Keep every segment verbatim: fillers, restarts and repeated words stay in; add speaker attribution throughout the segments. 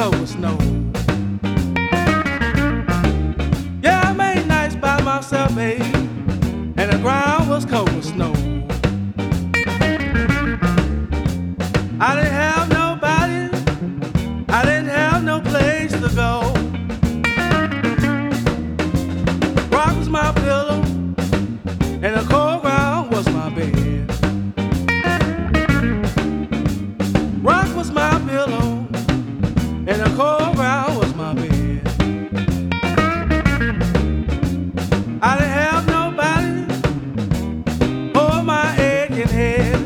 Speaker 1: covered with snow. Yeah, I made nights by myself, babe, and the ground was covered with snow. I didn't have nobody, I didn't have no place to go. Rock was my pillow, and the cold ground was my bed. Rock was my pillow, and the cold ground was my bed. I didn't have nobody for my aching head.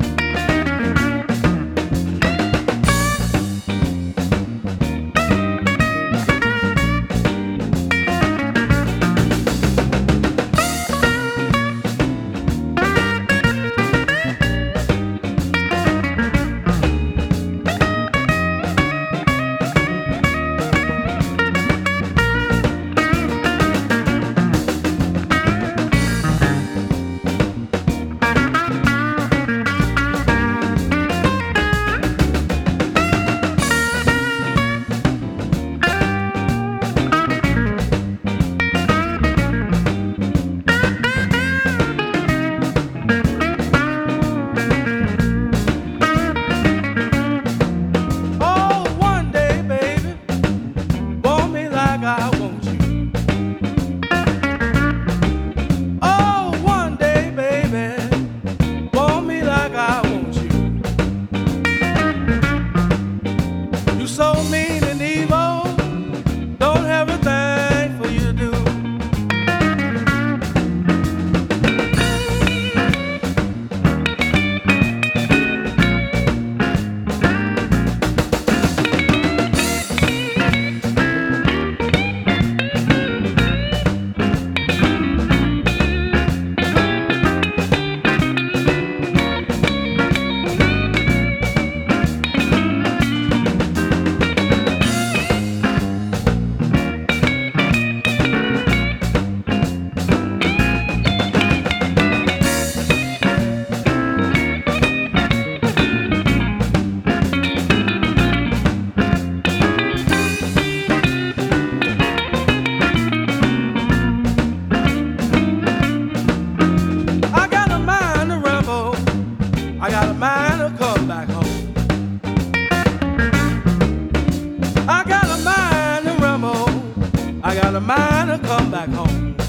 Speaker 1: I want you. Oh, one day, baby, want me like I want you. You so mean and evil, don't have a thing for you to do. I got a mind to come back home. I got a mind to ramble. I got a mind to come back home.